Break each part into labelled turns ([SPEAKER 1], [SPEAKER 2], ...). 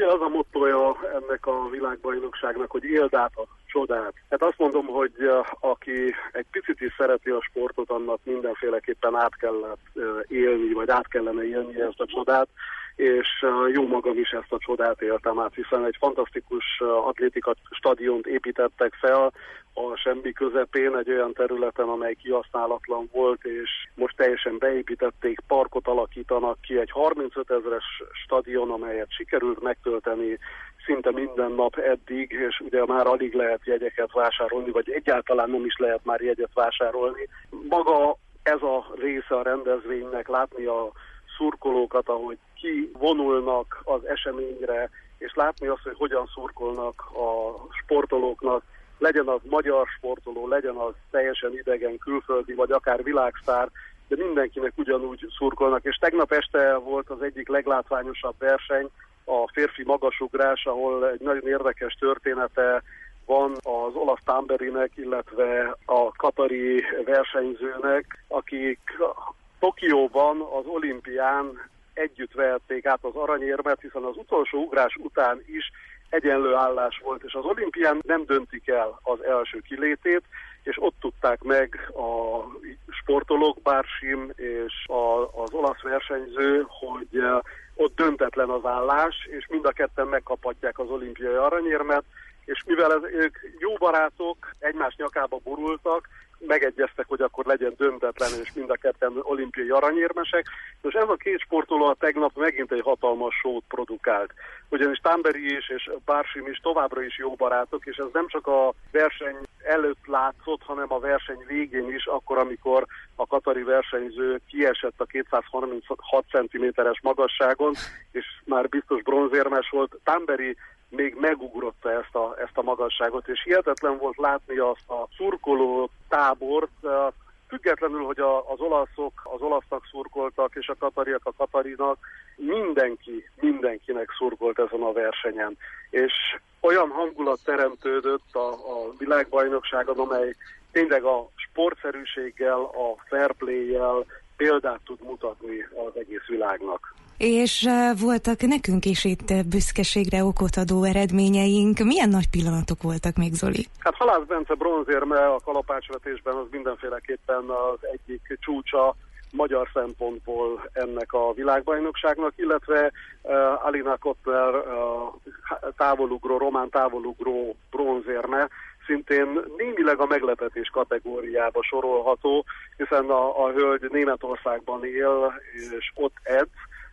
[SPEAKER 1] Ugye az a mottoja ennek a világbajnokságnak, hogy éld át a csodát. Hát azt mondom, hogy aki egy picit is szereti a sportot, annak mindenféleképpen át kellett élni, vagy át kellene élni ezt a csodát, és jó magam is ezt a csodát éltem át, hiszen egy fantasztikus atlétika stadiont építettek fel a semmi közepén, egy olyan területen, amely kihasználatlan volt, és most teljesen beépítették, parkot alakítanak ki, egy 35 000-es stadion, amelyet sikerült megtölteni szinte minden nap eddig, és ugye már alig lehet jegyeket vásárolni, vagy egyáltalán nem is lehet már jegyet vásárolni. Maga ez a része a rendezvénynek, látni a szurkolókat, ahogy kivonulnak az eseményre, és látni azt, hogy hogyan szurkolnak a sportolóknak, legyen az magyar sportoló, legyen az teljesen idegen, külföldi, vagy akár világsztár, de mindenkinek ugyanúgy szurkolnak, és tegnap este volt az egyik leglátványosabb verseny, a férfi magasugrás, ahol egy nagyon érdekes története van az olasz Tamberinek, illetve a katari versenyzőnek, akik Tokióban az olimpián együtt vehették át az aranyérmet, hiszen az utolsó ugrás után is egyenlő állás volt, és az olimpián nem döntik el az első kilétét, és ott tudták meg a sportolók, Barsim és az olasz versenyző, hogy ott döntetlen az állás, és mind a ketten megkaphatják az olimpiai aranyérmet, és mivel ők jó barátok, egymás nyakába borultak, megegyeztek, hogy akkor legyen döntetlen, és mind a ketten olimpiai aranyérmesek. És ez a két sportoló a tegnap megint egy hatalmas sót produkált. Ugyanis Tamberi is és Barsim is továbbra is jó barátok, és ez nem csak a verseny előtt látszott, hanem a verseny végén is, akkor, amikor a katari versenyző kiesett a 236 cm-es magasságon, és már biztos bronzérmes volt. Tamberi még megugrotta ezt a magasságot, és hihetetlen volt látni azt a szurkoló tábort, függetlenül, hogy az olaszok az olasznak szurkoltak, és a katariak a katarinak, mindenkinek szurkolt ezen a versenyen. És olyan hangulat teremtődött a világbajnokságon, amely tényleg a sportszerűséggel, a fair play-jel példát tud mutatni az egész világnak.
[SPEAKER 2] És voltak nekünk is itt büszkeségre okot adó eredményeink. Milyen nagy pillanatok voltak még, Zoli?
[SPEAKER 1] Hát Halász Bence bronzérme a kalapácsvetésben az mindenféleképpen az egyik csúcsa magyar szempontból ennek a világbajnokságnak, illetve Alina Kottner román távolugró bronzérme szintén némileg a meglepetés kategóriába sorolható, hiszen a hölgy Németországban él, és ott edz,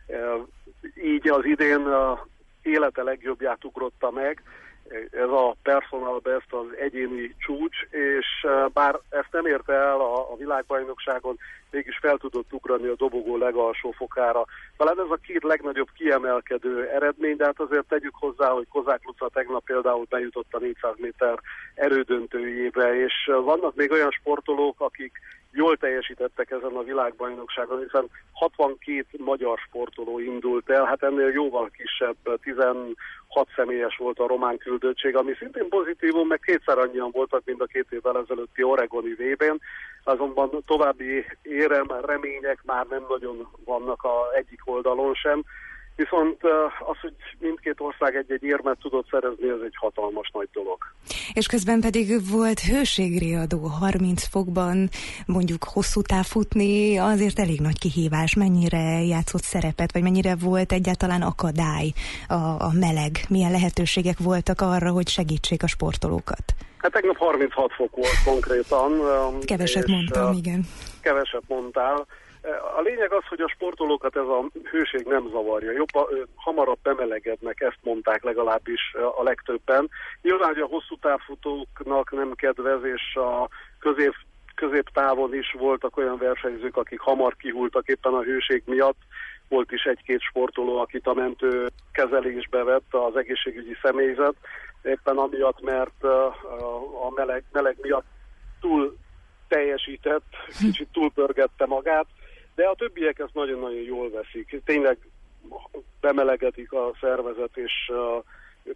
[SPEAKER 1] így az idén élete legjobbját ugrotta meg, ez a personal best, az egyéni csúcs, és bár ezt nem érte el a világbajnokságon, mégis fel tudott ugrani a dobogó legalsó fokára. Talán ez a két legnagyobb kiemelkedő eredmény, de hát azért tegyük hozzá, hogy Kozák Luca tegnap például bejutott a 400 méter erődöntőjébe, és vannak még olyan sportolók, akik jól teljesítettek ezen a világbajnokságon, hiszen 62 magyar sportoló indult el, hát ennél jóval kisebb, 16 személyes volt a román küldöttség, ami szintén pozitívum, meg kétszer annyian voltak, mint a 2 évvel ezelőtti oregoni VB-n, azonban további remények már nem nagyon vannak egyik oldalon sem. Viszont az, hogy mindkét ország egy-egy érmet tudott szerezni, ez egy hatalmas nagy dolog.
[SPEAKER 2] És közben pedig volt hőségriadó, 30 fokban mondjuk hosszú táv futni, azért elég nagy kihívás. Mennyire játszott szerepet, vagy mennyire volt egyáltalán akadály a meleg? Milyen lehetőségek voltak arra, hogy segítsék a sportolókat?
[SPEAKER 1] Hát tegnap 36 fok volt konkrétan.
[SPEAKER 2] Keveset mondtam, igen.
[SPEAKER 1] Keveset mondtál. A lényeg az, hogy a sportolókat ez a hőség nem zavarja. Hamarabb bemelegednek, ezt mondták legalábbis a legtöbben. Nyilván, hogy a hosszú távfutóknak nem kedvez, és a középtávon is voltak olyan versenyzők, akik hamar kihultak éppen a hőség miatt. Volt is egy-két sportoló, akit a mentő kezelésbe vett az egészségügyi személyzet, éppen amiatt, mert a meleg miatt túl teljesített, kicsit túlpörgette magát, de a többiek ezt nagyon-nagyon jól veszik. Tényleg bemelegedik a szervezet, és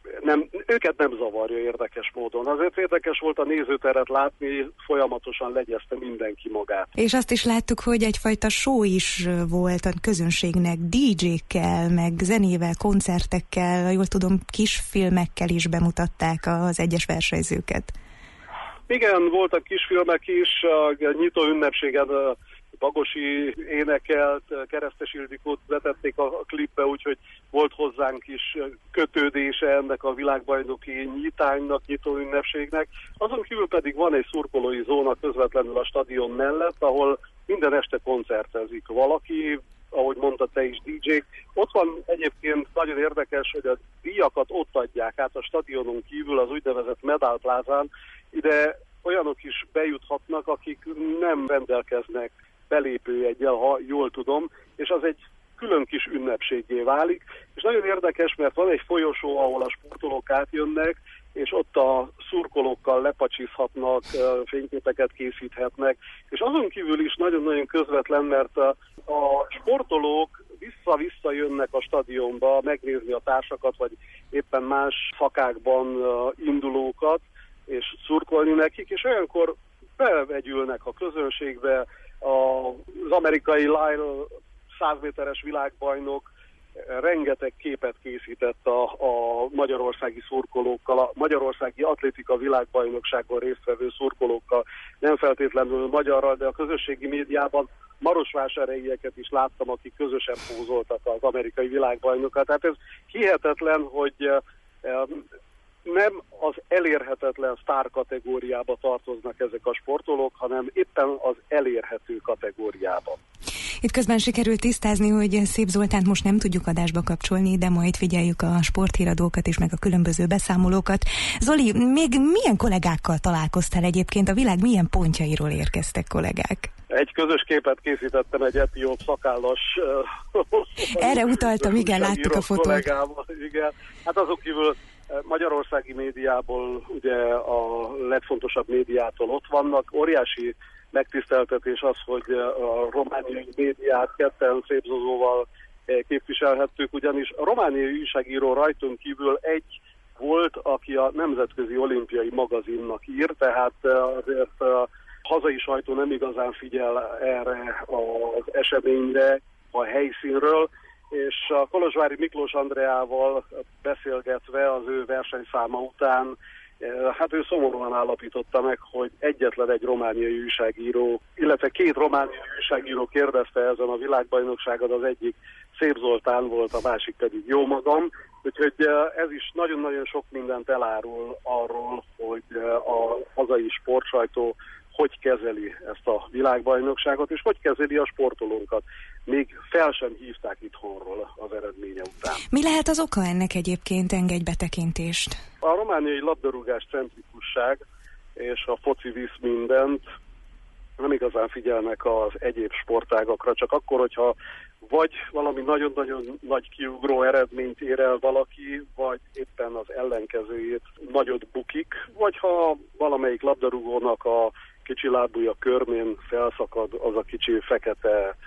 [SPEAKER 1] őket nem zavarja érdekes módon. Azért érdekes volt a nézőteret látni, folyamatosan legyezte mindenki magát.
[SPEAKER 2] És azt is láttuk, hogy egyfajta show is volt a közönségnek, DJ-kkel, meg zenével, koncertekkel, jól tudom, kisfilmekkel is bemutatták az egyes versenyzőket.
[SPEAKER 1] Igen, voltak kisfilmek is, a nyitó ünnepségen Bagosi énekelt, Keresztes Ildikót betették a klipbe, úgyhogy volt hozzánk is kötődése ennek a világbajnoki nyitánynak, nyitó ünnepségnek. Azon kívül pedig van egy szurkolói zóna közvetlenül a stadion mellett, ahol minden este koncertezik valaki, ahogy mondta te is, DJ-k. Ott van egyébként nagyon érdekes, hogy a díjakat ott adják át a stadionon kívül, az úgynevezett Medal Plázán. Ide olyanok is bejuthatnak, akik nem rendelkeznek belépőjeggyel, ha jól tudom, és az egy külön kis ünnepséggé válik. És nagyon érdekes, mert van egy folyosó, ahol a sportolók átjönnek, és ott a szurkolókkal lepacsizhatnak, fényképeket készíthetnek, és azon kívül is nagyon-nagyon közvetlen, mert a sportolók vissza-vissza jönnek a stadionba megnézni a társakat, vagy éppen más szakákban indulókat, és szurkolni nekik, és olyankor bevegyülnek a közönségbe. Az amerikai Lyle 100 méteres világbajnok rengeteg képet készített a magyarországi szurkolókkal, a magyarországi atlétika világbajnokságon résztvevő szurkolókkal, nem feltétlenül magyarral, de a közösségi médiában marosvásárhelyieket is láttam, akik közösen pózoltak az amerikai világbajnokat. Tehát ez hihetetlen, hogy nem az elérhetetlen sztár kategóriába tartoznak ezek a sportolók, hanem éppen az elérhető kategóriába.
[SPEAKER 2] Itt közben sikerült tisztázni, hogy Szép Zoltánt most nem tudjuk adásba kapcsolni, de majd figyeljük a sporthíradókat és meg a különböző beszámolókat. Zoli, még milyen kollégákkal találkoztál egyébként? A világ milyen pontjairól érkeztek kollégák?
[SPEAKER 1] Egy közös képet készítettem egy etióp szakállas...
[SPEAKER 2] Erre utaltam, igen, láttuk a fotót.
[SPEAKER 1] Igen. Hát azok kívül magyarországi médiából, ugye a legfontosabb médiától ott vannak. Óriási megtiszteltetés az, hogy a romániai médiát ketten Szép Zozóval képviselhettük, ugyanis a romániai újságíró rajtunk kívül egy volt, aki a Nemzetközi Olimpiai Magazinnak ír, tehát azért a hazai sajtó nem igazán figyel erre az eseményre a helyszínről, és a Kolozsvári Miklós Andreával beszélgetve az ő versenyszáma után, hát ő szomorúan állapította meg, hogy egyetlen egy romániai újságíró, illetve két romániai újságíró kérdezte ezen a világbajnokságon, az egyik Szép Zoltán volt, a másik pedig jó magam, úgyhogy ez is nagyon-nagyon sok mindent elárul arról, hogy a hazai sportsajtó hogy kezeli ezt a világbajnokságot, és hogy kezeli a sportolónkat. Még fel sem hívták itthonról az eredménye után.
[SPEAKER 2] Mi lehet az oka ennek egyébként? Engedj betekintést.
[SPEAKER 1] A romániai labdarúgás centrikusság és a foci visz mindent, nem igazán figyelnek az egyéb sportágakra, csak akkor, hogyha vagy valami nagyon-nagyon nagy kiugró eredményt ér el valaki, vagy éppen az ellenkezőjét nagyot bukik, vagy ha valamelyik labdarúgónak a kicsi lábúja körmén felszakad az a kicsi fekete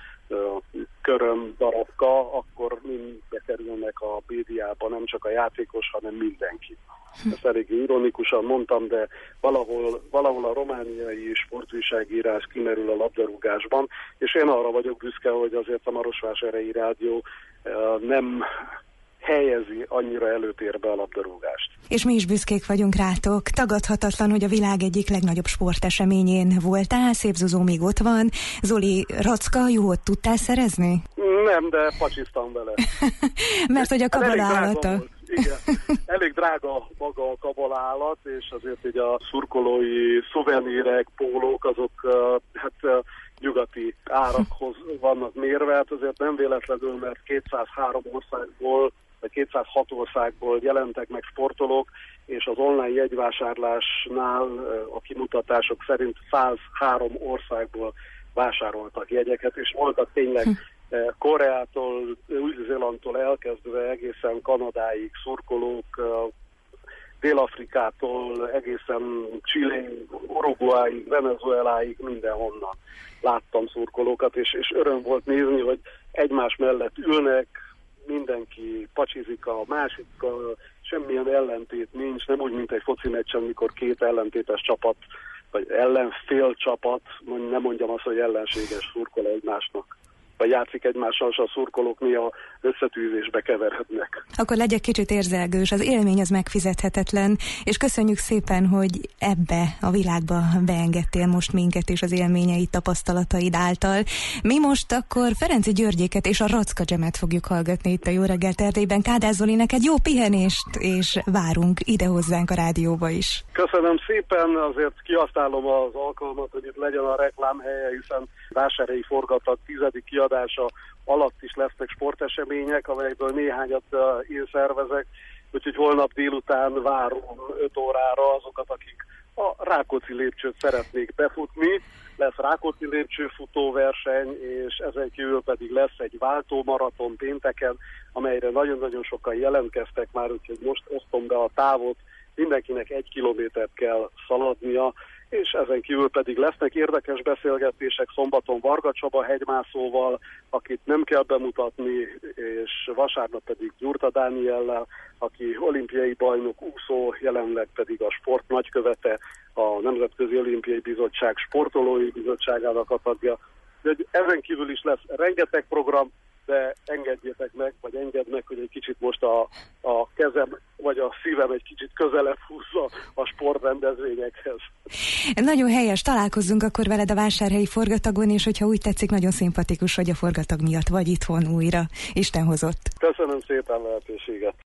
[SPEAKER 1] köröm darabka, akkor mind bekerülnek a médiába, nem csak a játékos, hanem mindenki. Ezt elég ironikusan mondtam, de valahol a romániai sportújságírás kimerül a labdarúgásban, és én arra vagyok büszke, hogy azért a Marosvásárhelyi Rádió nem helyezi annyira előtérbe a labdarúgást.
[SPEAKER 2] És mi is büszkék vagyunk rátok. Tagadhatatlan, hogy a világ egyik legnagyobb sporteseményén voltál, Szép Zozó még ott van. Zoli, racka, jót tudtál szerezni?
[SPEAKER 1] Nem, de pacsiztam vele.
[SPEAKER 2] Mert hogy a kabalálata.
[SPEAKER 1] Igen, elég drága maga a kabalállat, és azért így a szurkolói szuvenírek, pólók, azok hát nyugati árakhoz vannak mérve, hát azért nem véletlenül, mert 203 országból, vagy 206 országból jelentek meg sportolók, és az online jegyvásárlásnál a kimutatások szerint 103 országból vásároltak jegyeket, és voltak tényleg Koreától, Új-Zélandtól elkezdve egészen Kanadáig szurkolók, Dél-Afrikától egészen Chiléig, Uruguayig, Venezueláig, mindenhonnan láttam szurkolókat, és öröm volt nézni, hogy egymás mellett ülnek, mindenki pacsizik a másikkal, semmilyen ellentét nincs, nem úgy, mint egy foci meccsen, mikor két ellentétes csapat, vagy ellenfél csapat, nem mondjam azt, hogy ellenséges szurkol egymásnak, vagy játszik egymással, és a szurkolók néha összetűzésbe keverednek.
[SPEAKER 2] Akkor legyek kicsit érzelgős, az élmény az megfizethetetlen, és köszönjük szépen, hogy ebbe a világba beengedtél most minket és az élményeid, tapasztalataid által. Mi most akkor Ferenczy Györgyéket és a Racka Jamet fogjuk hallgatni itt a Jó reggelt Erdélyben. Kádár Zoli, neked jó pihenést, és várunk ide hozzánk a rádióba is.
[SPEAKER 1] Köszönöm szépen, azért kihasználom az alkalmat, hogy itt legyen a reklámhelye, hiszen Vásárhelyi Forgatag 10. kiadása alatt is lesznek sportesemények, amelyekből néhányat én szervezek, úgyhogy holnap délután várom 5 órára azokat, akik a Rákóczi lépcsőt szeretnék befutni. Lesz Rákóczi lépcső futóverseny, és ezen kívül pedig lesz egy váltómaraton pénteken, amelyre nagyon-nagyon sokan jelentkeztek már, úgyhogy most osztom be a távot, mindenkinek 1 kilométert kell szaladnia, és ezen kívül pedig lesznek érdekes beszélgetések szombaton Varga Csaba hegymászóval, akit nem kell bemutatni, és vasárnap pedig Gyurta Dániellel, aki olimpiai bajnok úszó, jelenleg pedig a sport nagykövete, a Nemzetközi Olimpiai Bizottság sportolói bizottságának a tagja. De ezen kívül is lesz rengeteg program, de engedjétek meg, vagy engedd meg, hogy egy kicsit most a kezem, vagy a szívem egy kicsit közelebb húzza a sportrendezvényekhez.
[SPEAKER 2] Nagyon helyes, találkozzunk akkor veled a Vásárhelyi Forgatagon, és hogyha úgy tetszik, nagyon szimpatikus, hogy a Forgatag miatt vagy itthon újra. Isten hozott.
[SPEAKER 1] Köszönöm szépen a lehetőséget.